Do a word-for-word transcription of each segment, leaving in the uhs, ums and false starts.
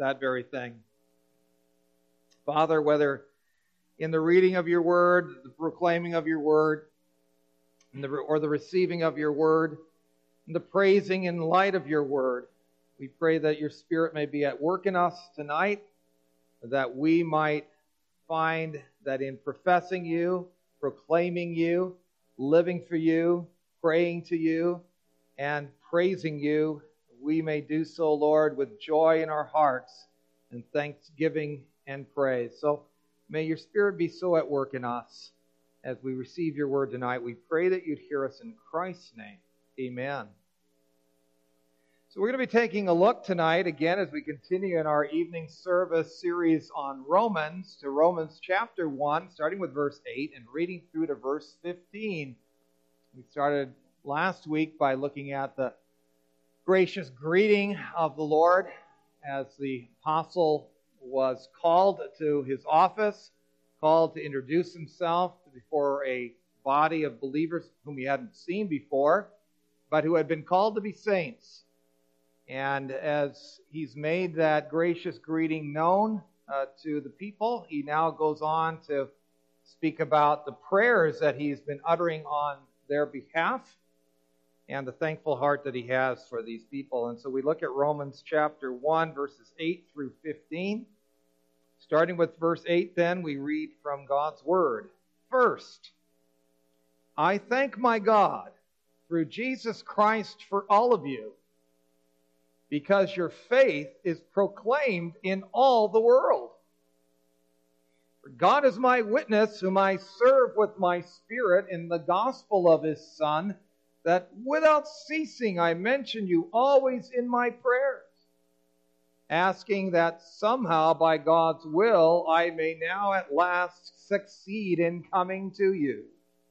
that very thing. Father, whether in the reading of your word, the proclaiming of your word, and the, or the receiving of your word, and the praising in light of your word, we pray that your Spirit may be at work in us tonight, that we might find that in professing you, proclaiming you, living for you, praying to you, and praising you, we may do so, Lord, with joy in our hearts and thanksgiving and praise. So may your Spirit be so at work in us as we receive your word tonight. We pray that you'd hear us in Christ's name. Amen. So we're going to be taking a look tonight, again, as we continue in our evening service series on Romans, to Romans chapter one, starting with verse eight and reading through to verse fifteen. We started last week by looking at the gracious greeting of the Lord as the apostle was called to his office, called to introduce himself before a body of believers whom he hadn't seen before, but who had been called to be saints. And as he's made that gracious greeting known uh, to the people, he now goes on to speak about the prayers that he's been uttering on their behalf and the thankful heart that he has for these people. And so we look at Romans chapter one, verses eight through fifteen. Starting with verse eight, then, we read from God's word. First, I thank my God through Jesus Christ for all of you, because your faith is proclaimed in all the world. For God is my witness, whom I serve with my spirit in the gospel of his Son, that without ceasing I mention you always in my prayers, asking that somehow by God's will I may now at last succeed in coming to you.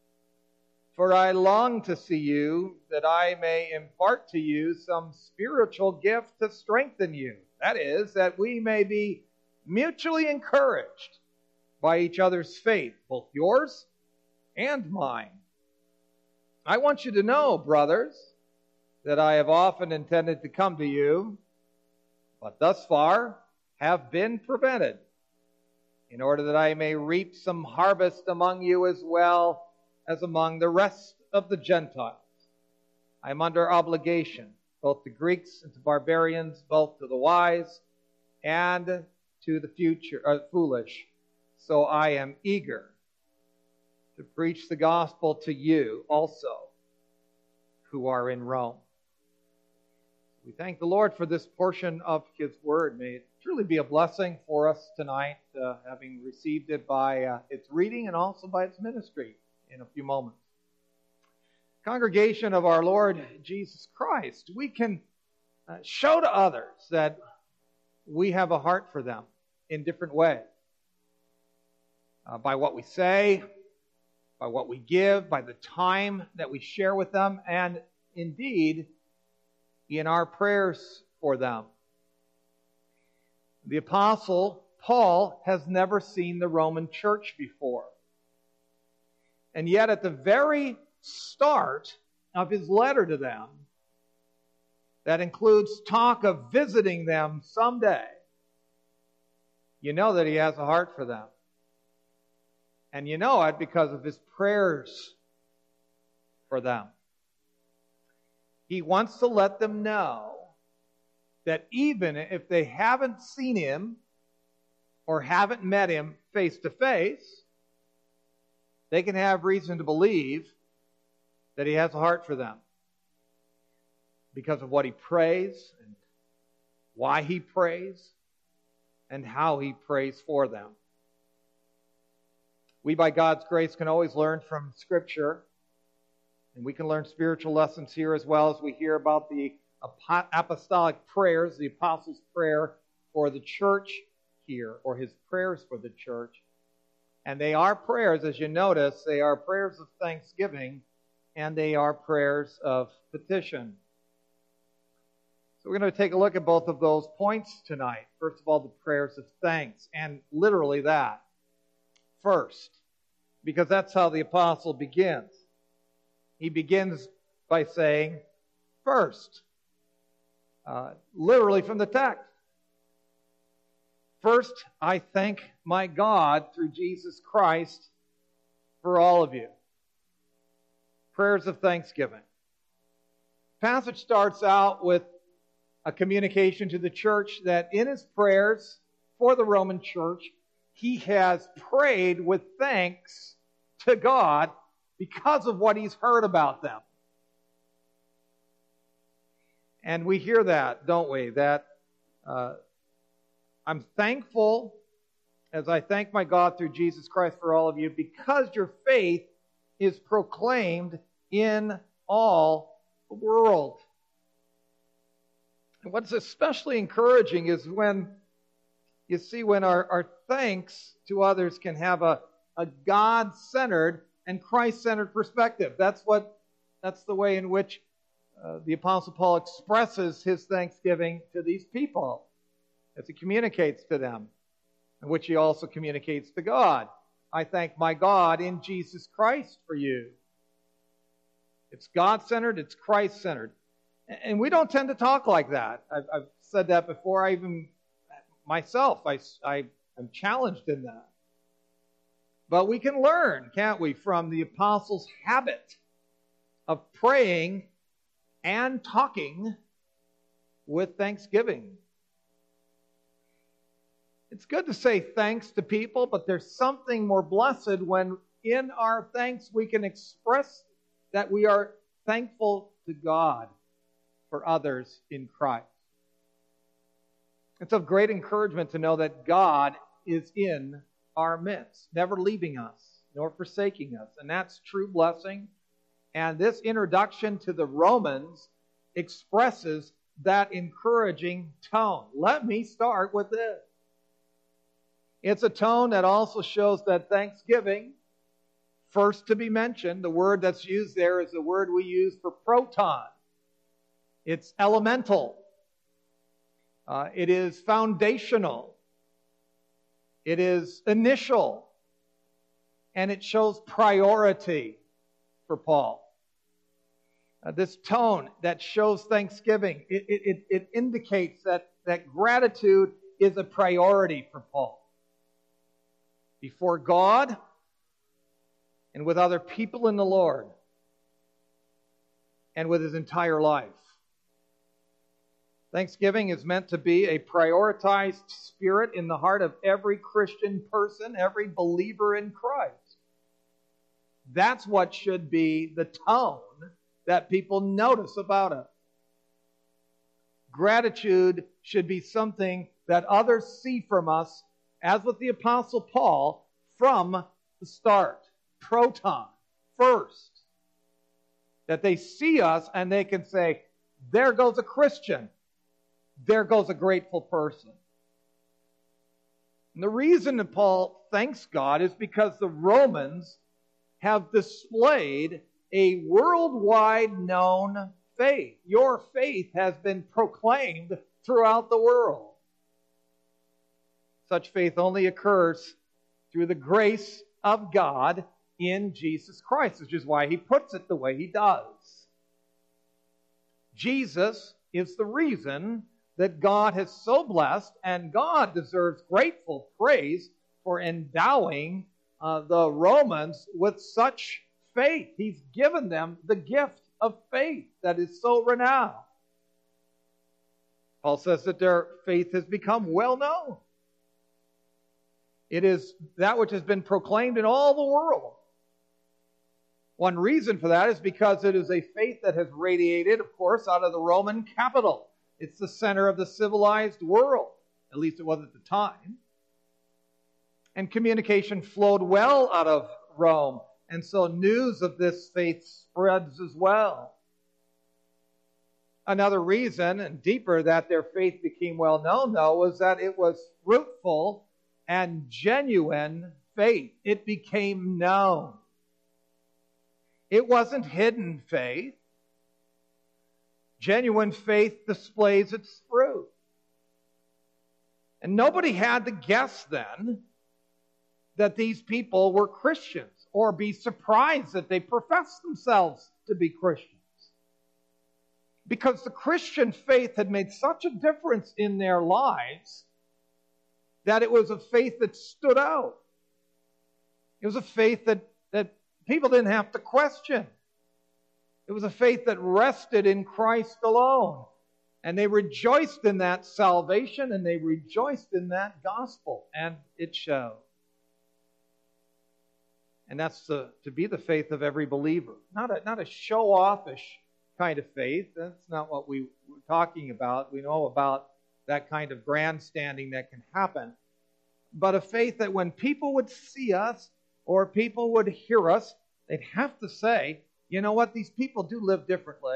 For I long to see you, that I may impart to you some spiritual gift to strengthen you. That is, that we may be mutually encouraged by each other's faith, both yours and mine. I want you to know, brothers, that I have often intended to come to you, but thus far have been prevented, in order that I may reap some harvest among you as well as among the rest of the Gentiles. I am under obligation, both to Greeks and to barbarians, both to the wise and to the future, uh, foolish. So I am eager to preach the gospel to you also, who are in Rome. We thank the Lord for this portion of his word. May it truly be a blessing for us tonight, uh, having received it by uh, its reading and also by its ministry in a few moments. Congregation of our Lord Jesus Christ, we can uh, show to others that we have a heart for them in different ways. Uh, by what we say, by what we give, by the time that we share with them, and indeed in our prayers for them. The Apostle Paul has never seen the Roman church before. And yet at the very start of his letter to them, that includes talk of visiting them someday, you know that he has a heart for them. And you know it because of his prayers for them. He wants to let them know that even if they haven't seen him or haven't met him face to face, they can have reason to believe that he has a heart for them because of what he prays and why he prays and how he prays for them. We, by God's grace, can always learn from Scripture, and we can learn spiritual lessons here as well as we hear about the apostolic prayers, the apostles' prayer for the church here, or his prayers for the church. And they are prayers, as you notice, they are prayers of thanksgiving, and they are prayers of petition. So we're going to take a look at both of those points tonight. First of all, the prayers of thanks, and literally that. First, because that's how the apostle begins. He begins by saying, first, uh, literally from the text. First, I thank my God through Jesus Christ for all of you. Prayers of thanksgiving. The passage starts out with a communication to the church that in his prayers for the Roman church, he has prayed with thanks to God because of what he's heard about them. And we hear that, don't we? That uh, I'm thankful as I thank my God through Jesus Christ for all of you because your faith is proclaimed in all the world. And what's especially encouraging is when, you see, when our, our thanks to others can have a, a God-centered and Christ-centered perspective. That's what, that's the way in which uh, the Apostle Paul expresses his thanksgiving to these people as he communicates to them, in which he also communicates to God. I thank my God in Jesus Christ for you. It's God-centered, it's Christ-centered. And we don't tend to talk like that. I've, I've said that before. I even, myself, I, I am challenged in that. But we can learn, can't we, from the apostles' habit of praying and talking with thanksgiving. It's good to say thanks to people, but there's something more blessed when in our thanks we can express that we are thankful to God for others in Christ. It's of great encouragement to know that God is in our midst, never leaving us nor forsaking us. And that's true blessing. And this introduction to the Romans expresses that encouraging tone. Let me start with this. It's a tone that also shows that thanksgiving, first to be mentioned, the word that's used there is the word we use for proton. It's elemental. Uh, it is foundational. It is initial. And it shows priority for Paul. Uh, this tone that shows thanksgiving, it, it, it indicates that, that gratitude is a priority for Paul. Before God and with other people in the Lord and with his entire life. Thanksgiving is meant to be a prioritized spirit in the heart of every Christian person, every believer in Christ. That's what should be the tone that people notice about us. Gratitude should be something that others see from us, as with the Apostle Paul, from the start. Proton, first. That they see us and they can say, there goes a Christian. There goes a grateful person. And the reason that Paul thanks God is because the Romans have displayed a worldwide known faith. Your faith has been proclaimed throughout the world. Such faith only occurs through the grace of God in Jesus Christ, which is why he puts it the way he does. Jesus is the reason that God has so blessed, and God deserves grateful praise for endowing uh, the Romans with such faith. He's given them the gift of faith that is so renowned. Paul says that their faith has become well known. It is that which has been proclaimed in all the world. One reason for that is because it is a faith that has radiated, of course, out of the Roman capital. It's the center of the civilized world. At least it was at the time. And communication flowed well out of Rome. And so news of this faith spreads as well. Another reason, and deeper, that their faith became well known, though, was that it was fruitful and genuine faith. It became known. It wasn't hidden faith. Genuine faith displays its fruit. And nobody had to guess then that these people were Christians or be surprised that they professed themselves to be Christians. Because the Christian faith had made such a difference in their lives that it was a faith that stood out. It was a faith that, that people didn't have to question. It was a faith that rested in Christ alone. And they rejoiced in that salvation, and they rejoiced in that gospel, and it showed. And that's to, to be the faith of every believer. Not a, not a show-offish kind of faith. That's not what we were talking about. We know about that kind of grandstanding that can happen. But a faith that when people would see us or people would hear us, they'd have to say, you know what, these people do live differently.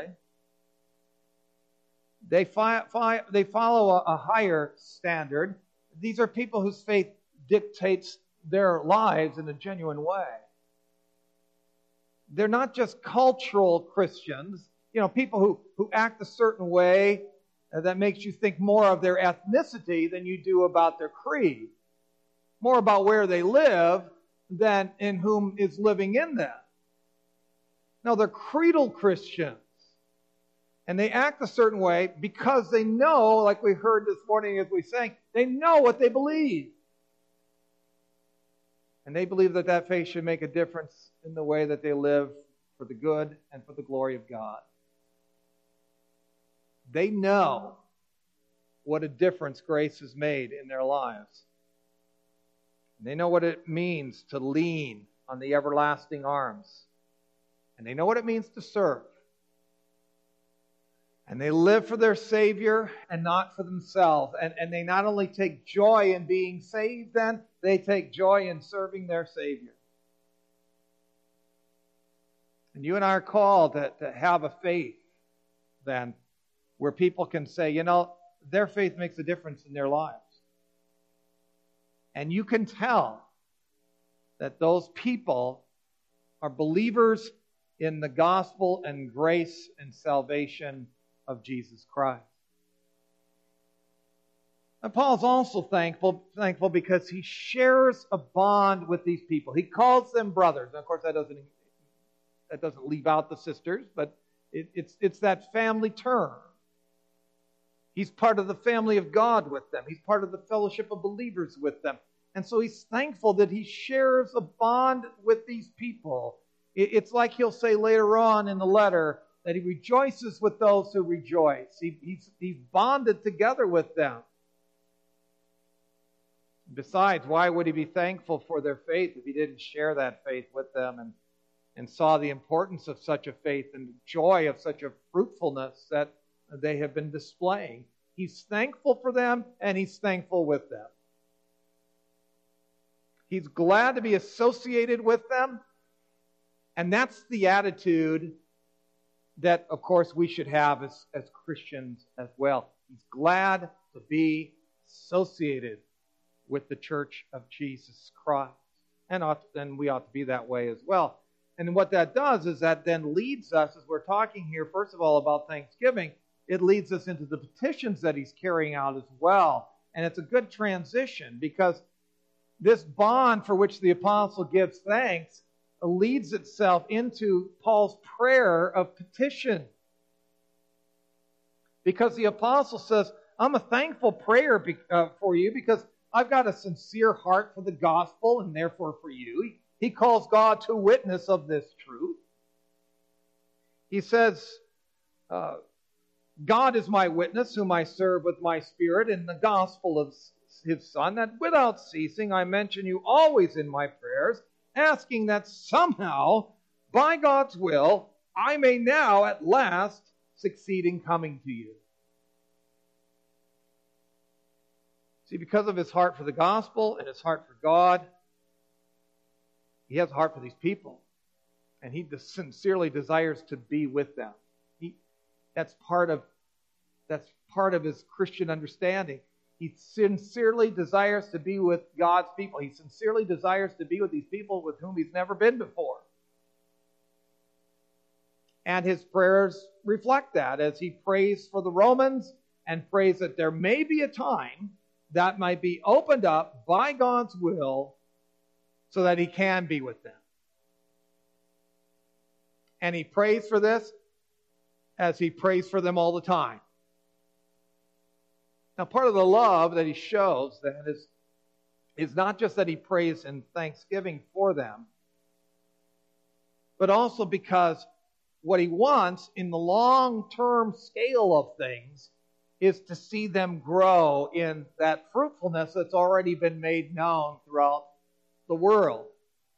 They, fi- fi- they follow a, a higher standard. These are people whose faith dictates their lives in a genuine way. They're not just cultural Christians, you know, people who, who act a certain way uh, that makes you think more of their ethnicity than you do about their creed. More about where they live than in whom is living in them. No, they're creedal Christians. And they act a certain way because they know, like we heard this morning as we sang, they know what they believe. And they believe that that faith should make a difference in the way that they live for the good and for the glory of God. They know what a difference grace has made in their lives. They know what it means to lean on the everlasting arms. And they know what it means to serve. And they live for their Savior and not for themselves. And, and they not only take joy in being saved then, they take joy in serving their Savior. And you and I are called to, to have a faith then where people can say, you know, their faith makes a difference in their lives. And you can tell that those people are believers in the gospel and grace and salvation of Jesus Christ. And Paul's also thankful, thankful because he shares a bond with these people. He calls them brothers. And of course, that doesn't, that doesn't leave out the sisters, but it, it's, it's that family term. He's part of the family of God with them. He's part of the fellowship of believers with them. And so he's thankful that he shares a bond with these people. It's like he'll say later on in the letter that he rejoices with those who rejoice. He, he's, he's bonded together with them. Besides, why would he be thankful for their faith if he didn't share that faith with them and, and saw the importance of such a faith and the joy of such a fruitfulness that they have been displaying? He's thankful for them and he's thankful with them. He's glad to be associated with them. And that's the attitude that, of course, we should have as, as Christians as well. He's glad to be associated with the church of Jesus Christ. And, ought, and we ought to be that way as well. And what that does is that then leads us, as we're talking here, first of all, about Thanksgiving, it leads us into the petitions that he's carrying out as well. And it's a good transition because this bond for which the apostle gives thanks leads itself into Paul's prayer of petition. Because the apostle says, I'm a thankful prayer be, uh, for you because I've got a sincere heart for the gospel and therefore for you. He, he calls God to witness of this truth. He says, uh, God is my witness, whom I serve with my spirit in the gospel of his Son, that without ceasing I mention you always in my prayers, asking that somehow, by God's will, I may now at last succeed in coming to you. See, because of his heart for the gospel and his heart for God, he has a heart for these people. And he sincerely desires to be with them. He, that's part of, that's part of his Christian understanding. He sincerely desires to be with God's people. He sincerely desires to be with these people with whom he's never been before. And his prayers reflect that as he prays for the Romans and prays that there may be a time that might be opened up by God's will so that he can be with them. And he prays for this as he prays for them all the time. Now, part of the love that he shows then is is not just that he prays in thanksgiving for them, but also because what he wants in the long-term scale of things is to see them grow in that fruitfulness that's already been made known throughout the world.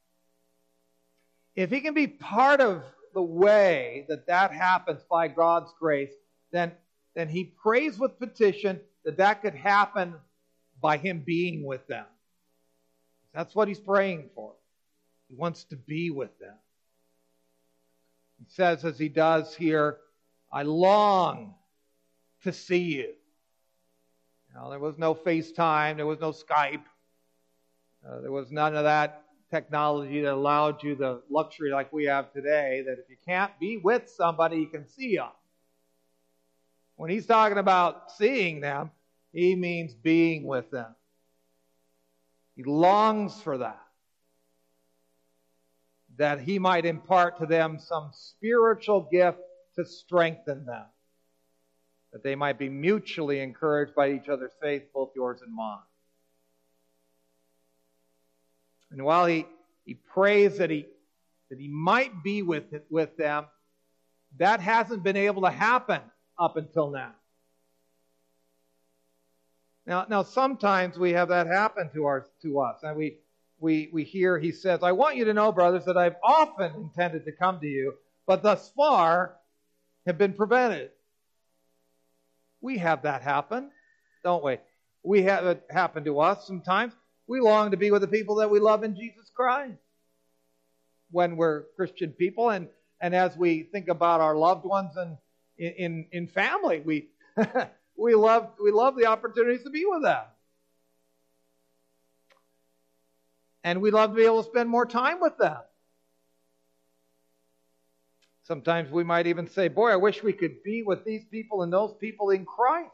If he can be part of the way that that happens by God's grace, then, then he prays with petition that that could happen by him being with them. That's what he's praying for. He wants to be with them. He says, as he does here, I long to see you. Now, there was no FaceTime, there was no Skype, uh, there was none of that technology that allowed you the luxury like we have today, that if you can't be with somebody, you can see them. When he's talking about seeing them, he means being with them. He longs for that. That he might impart to them some spiritual gift to strengthen them. That they might be mutually encouraged by each other's faith, both yours and mine. And while he, he prays that he, that he might be with, with them, that hasn't been able to happen up until now. Now, now sometimes we have that happen to, our, to us. And we, we, we hear he says, I want you to know, brothers, that I've often intended to come to you, but thus far have been prevented. We have that happen, don't we? We have it happen to us sometimes. We long to be with the people that we love in Jesus Christ when we're Christian people. And, and as we think about our loved ones and in, in, in family, we, we, love, we love the opportunities to be with them. And we love to be able to spend more time with them. Sometimes we might even say, boy, I wish we could be with these people and those people in Christ.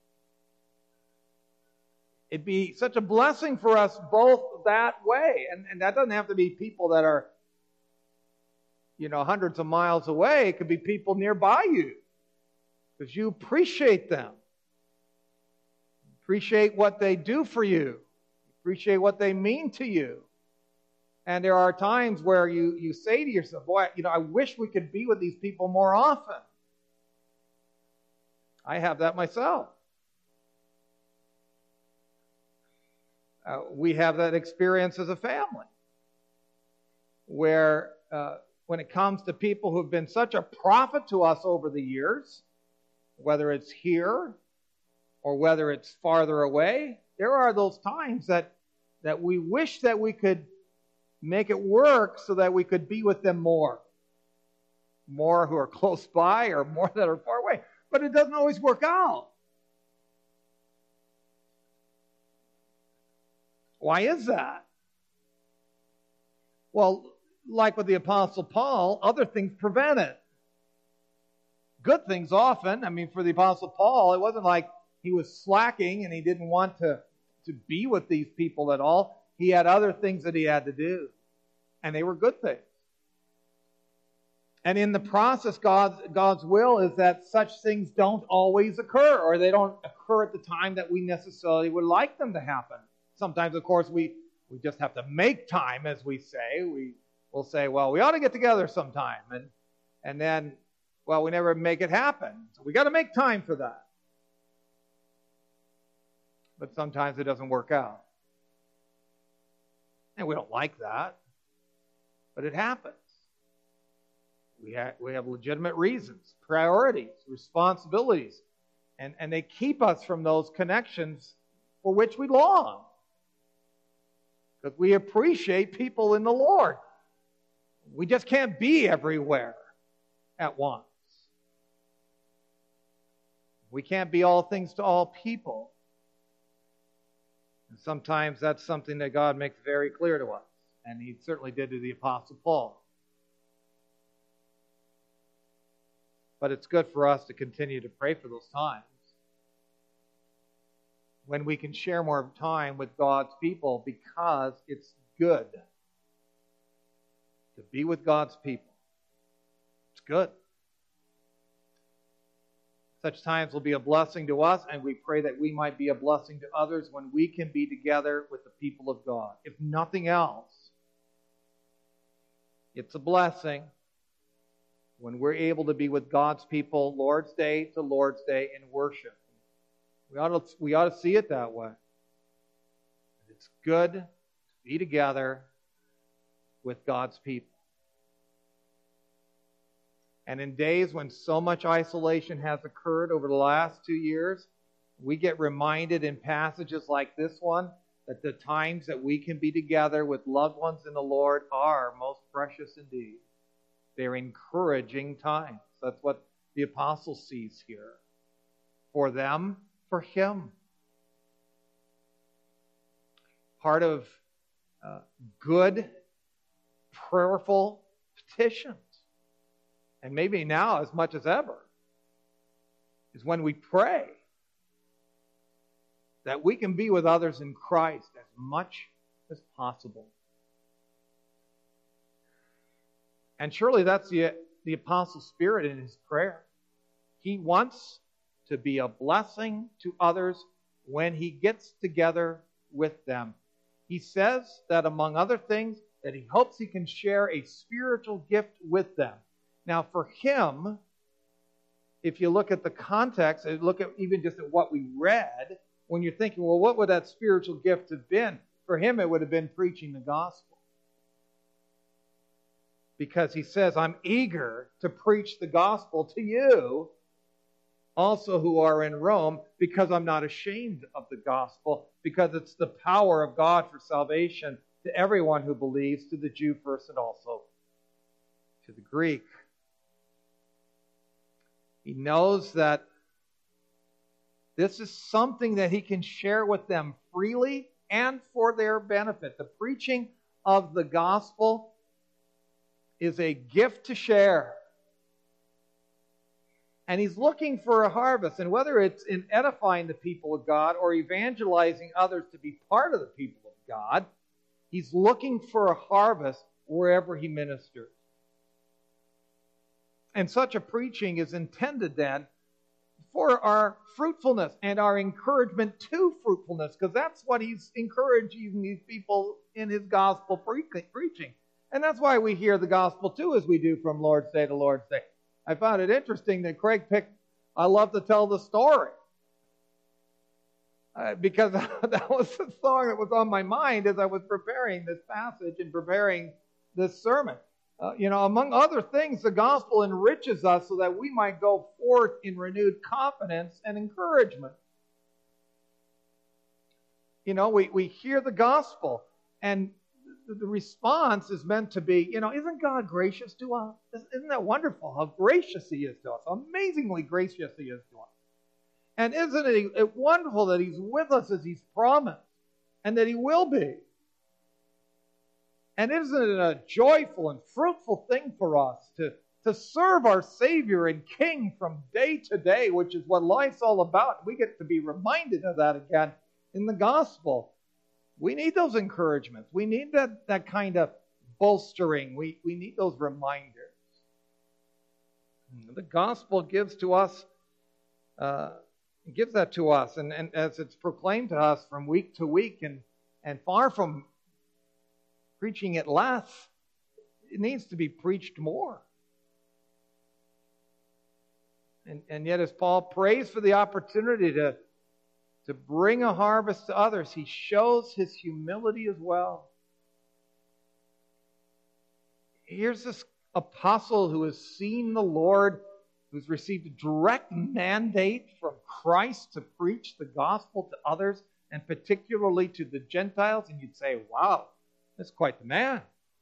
It'd be such a blessing for us both that way. And, and that doesn't have to be people that are, you know, hundreds of miles away. It could be people nearby you. Because you appreciate them. Appreciate what they do for you. Appreciate what they mean to you. And there are times where you, you say to yourself, boy, you know, I wish we could be with these people more often. I have that myself. Uh, we have that experience as a family where uh, when it comes to people who have been such a profit to us over the years, whether it's here or whether it's farther away, there are those times that, that we wish that we could make it work so that we could be with them more. More who are close by or more that are far away. But it doesn't always work out. Why is that? Well, like with the Apostle Paul, other things prevent it. Good things often. I mean, for the Apostle Paul, it wasn't like he was slacking and he didn't want to, to be with these people at all. He had other things that he had to do. And they were good things. And in the process, God's, God's will is that such things don't always occur, or they don't occur at the time that we necessarily would like them to happen. Sometimes, of course, we, we just have to make time, as we say. We will say, well, we ought to get together sometime. And, and then, well, we never make it happen. So we got to make time for that. But sometimes it doesn't work out. And we don't like that. But it happens. We have, we have legitimate reasons, priorities, responsibilities. And, and they keep us from those connections for which we long. Because we appreciate people in the Lord. We just can't be everywhere at once. We can't be all things to all people. And sometimes that's something that God makes very clear to us. And he certainly did to the Apostle Paul. But it's good for us to continue to pray for those times when we can share more time with God's people, because it's good to be with God's people. It's good. Such times will be a blessing to us, and we pray that we might be a blessing to others when we can be together with the people of God. If nothing else, it's a blessing when we're able to be with God's people Lord's Day to Lord's Day in worship. We ought to, we ought to see it that way. It's good to be together with God's people. And in days when so much isolation has occurred over the last two years, we get reminded in passages like this one that the times that we can be together with loved ones in the Lord are most precious indeed. They're encouraging times. That's what the apostle sees here. For them, for him. Part of uh, good, prayerful petitions, and maybe now as much as ever, is when we pray that we can be with others in Christ as much as possible. And surely that's the, the apostle's spirit in his prayer. He wants to be a blessing to others when he gets together with them. He says that, among other things, that he hopes he can share a spiritual gift with them. Now, for him, if you look at the context, and look at even just at what we read, when you're thinking, well, what would that spiritual gift have been? For him, it would have been preaching the gospel. Because he says, I'm eager to preach the gospel to you, also who are in Rome, because I'm not ashamed of the gospel, because it's the power of God for salvation to everyone who believes, to the Jew first and also to the Greek. He knows that this is something that he can share with them freely and for their benefit. The preaching of the gospel is a gift to share. And he's looking for a harvest. And whether it's in edifying the people of God or evangelizing others to be part of the people of God, he's looking for a harvest wherever he ministers. And such a preaching is intended then for our fruitfulness and our encouragement to fruitfulness, because that's what he's encouraging these people in his gospel preaching. And that's why we hear the gospel too, as we do from Lord's Day to Lord's Day. I found it interesting that Craig picked, I love to tell the story. Uh, because that was the song that was on my mind as I was preparing this passage and preparing this sermon. Uh, you know, among other things, the gospel enriches us so that we might go forth in renewed confidence and encouragement. You know, we, we hear the gospel, and the response is meant to be, you know, isn't God gracious to us? Isn't that wonderful how gracious he is to us? Amazingly gracious he is to us. And isn't it wonderful that he's with us as he's promised, and that he will be? And isn't it a joyful and fruitful thing for us to, to serve our Savior and King from day to day, which is what life's all about? We get to be reminded of that again in the gospel. We need those encouragements. We need that, that kind of bolstering. We, we need those reminders. The gospel gives to us, uh, gives that to us, and, and as it's proclaimed to us from week to week, and, and far from preaching it less, it needs to be preached more. And, and yet, as Paul prays for the opportunity to, to bring a harvest to others, he shows his humility as well. Here's this apostle who has seen the Lord, who's received a direct mandate from Christ to preach the gospel to others, and particularly to the Gentiles, and you'd say, wow, that's quite the man.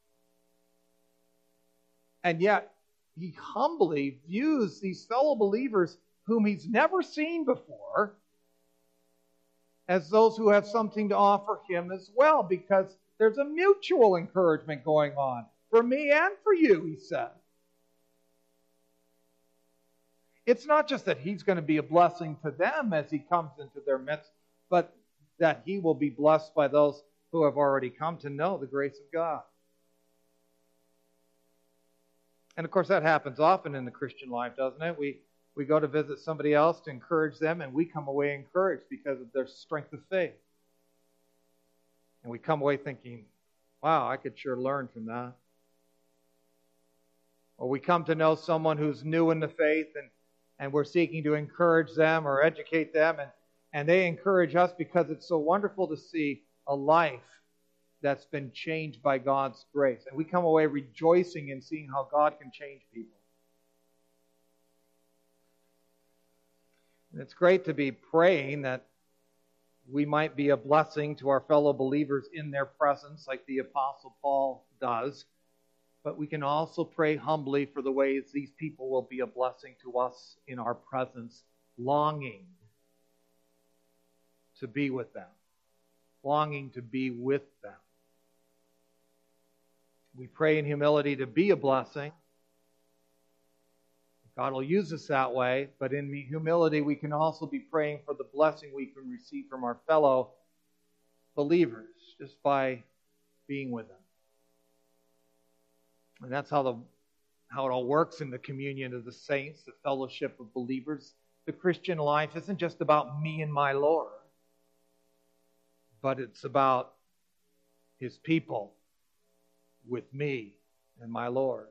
And yet, he humbly views these fellow believers whom he's never seen before as those who have something to offer him as well, because there's a mutual encouragement going on for me and for you, he said. It's not just that he's going to be a blessing to them as he comes into their midst, but that he will be blessed by those who have already come to know the grace of God. And of course, that happens often in the Christian life, doesn't it? We We go to visit somebody else to encourage them, and we come away encouraged because of their strength of faith. And we come away thinking, wow, I could sure learn from that. Or we come to know someone who's new in the faith, and, and we're seeking to encourage them or educate them, and, and they encourage us because it's so wonderful to see a life that's been changed by God's grace. And we come away rejoicing in seeing how God can change people. And it's great to be praying that we might be a blessing to our fellow believers in their presence, like the Apostle Paul does. But we can also pray humbly for the ways these people will be a blessing to us in our presence, longing to be with them. Longing to be with them. We pray in humility to be a blessing. God will use us that way, but in humility we can also be praying for the blessing we can receive from our fellow believers just by being with them. And that's how the how it all works in the communion of the saints, the fellowship of believers. The Christian life isn't just about me and my Lord, but it's about His people with me and my Lord.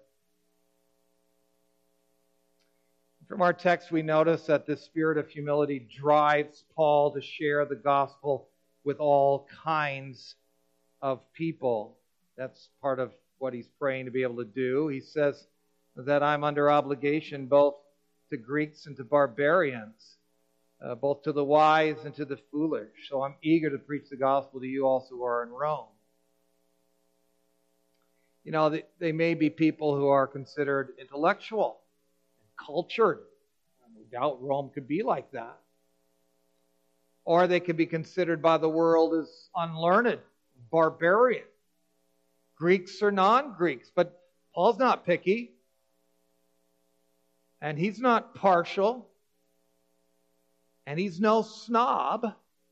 From our text, we notice that this spirit of humility drives Paul to share the gospel with all kinds of people. That's part of what he's praying to be able to do. He says that I'm under obligation both to Greeks and to barbarians, uh, both to the wise and to the foolish. So I'm eager to preach the gospel to you also who are in Rome. You know, they, they may be people who are considered intellectual, cultured. No doubt Rome could be like that. Or they could be considered by the world as unlearned, barbarian. Greeks or non-Greeks. But Paul's not picky. And he's not partial. And he's no snob.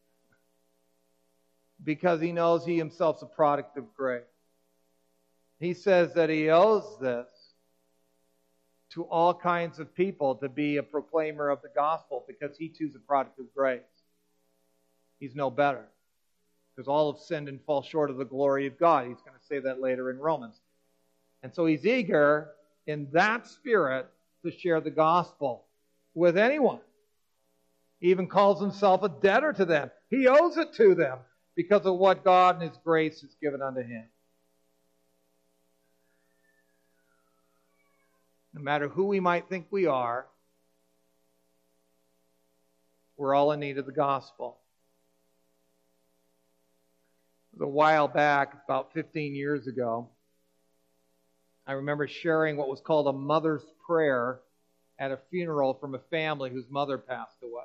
Because he knows he himself's a product of grace. He says that he owes this to all kinds of people to be a proclaimer of the gospel because he too is a product of grace. He's no better because all have sinned and fall short of the glory of God. He's going to say that later in Romans. And so he's eager in that spirit to share the gospel with anyone. He even calls himself a debtor to them. He owes it to them because of what God and His grace has given unto him. No matter who we might think we are, we're all in need of the gospel. It was a while back, about fifteen years ago, I remember sharing what was called a mother's prayer at a funeral from a family whose mother passed away.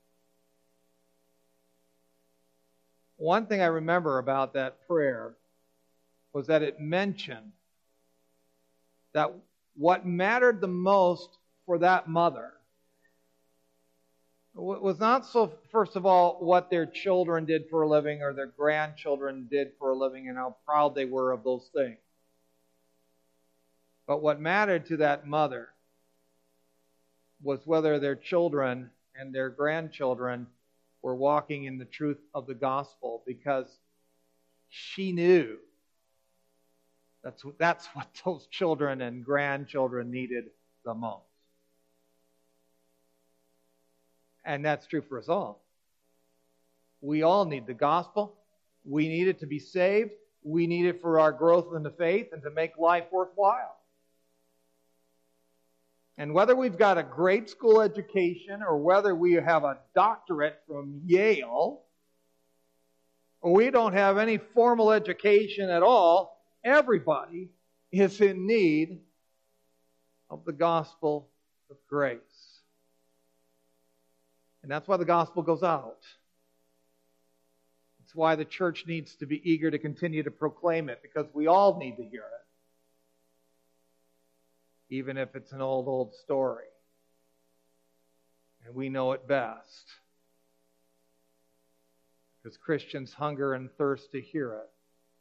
One thing I remember about that prayer was that it mentioned that what mattered the most for that mother was not so, first of all, what their children did for a living or their grandchildren did for a living and how proud they were of those things. But what mattered to that mother was whether their children and their grandchildren were walking in the truth of the gospel, because she knew That's, that's what those children and grandchildren needed the most. And that's true for us all. We all need the gospel. We need it to be saved. We need it for our growth in the faith and to make life worthwhile. And whether we've got a great school education or whether we have a doctorate from Yale or we don't have any formal education at all, everybody is in need of the gospel of grace. And that's why the gospel goes out. It's why the church needs to be eager to continue to proclaim it, because we all need to hear it. Even if it's an old, old story. And we know it best. Because Christians hunger and thirst to hear it.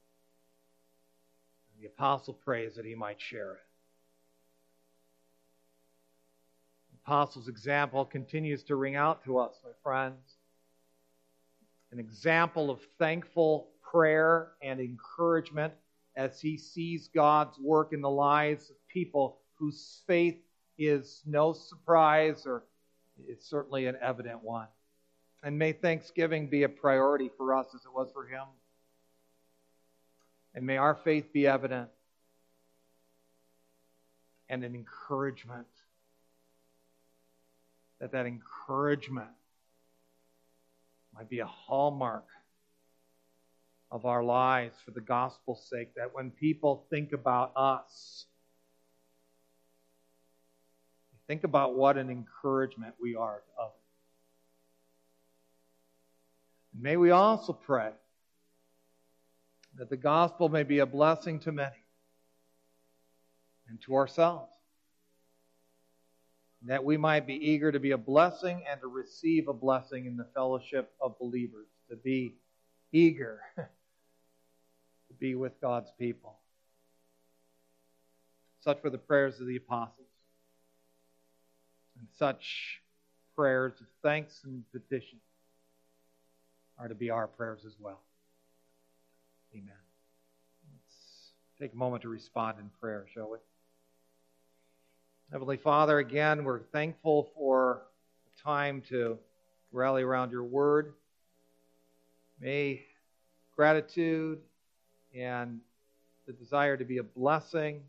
The apostle prays that he might share it. Apostles' example continues to ring out to us, my friends. An example of thankful prayer and encouragement as he sees God's work in the lives of people whose faith is no surprise, or it's certainly an evident one. And may Thanksgiving be a priority for us as it was for him. And may our faith be evident and an encouragement. That that encouragement might be a hallmark of our lives for the gospel's sake. That when people think about us, think about what an encouragement we are to others. And may we also pray that the gospel may be a blessing to many and to ourselves. That we might be eager to be a blessing and to receive a blessing in the fellowship of believers. To be eager to be with God's people. Such were the prayers of the apostles. And such prayers of thanks and petition are to be our prayers as well. Amen. Let's take a moment to respond in prayer, shall we? Heavenly Father, again, we're thankful for the time to rally around your word. May gratitude and the desire to be a blessing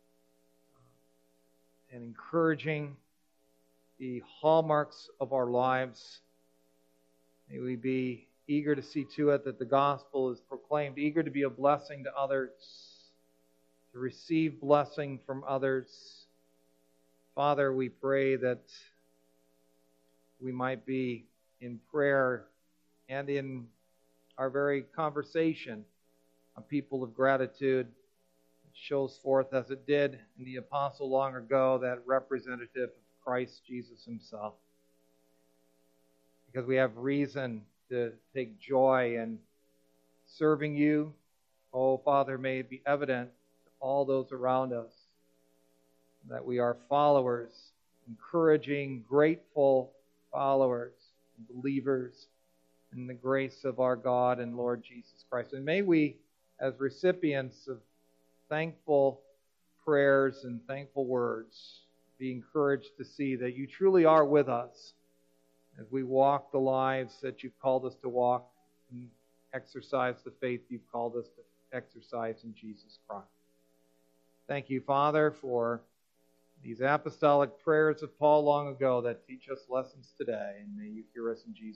and encouraging be hallmarks of our lives. May we be eager to see to it that the gospel is proclaimed, eager to be a blessing to others, to receive blessing from others. Father, we pray that we might be in prayer and in our very conversation a people of gratitude. It shows forth, as it did in the apostle long ago, that representative of Christ Jesus himself. Because we have reason to take joy in serving you. Oh, Father, may it be evident to all those around us that we are followers, encouraging, grateful followers and believers in the grace of our God and Lord Jesus Christ. And may we, as recipients of thankful prayers and thankful words, be encouraged to see that you truly are with us as we walk the lives that you've called us to walk and exercise the faith you've called us to exercise in Jesus Christ. Thank you, Father, for these apostolic prayers of Paul long ago that teach us lessons today, and may you hear us in Jesus' name.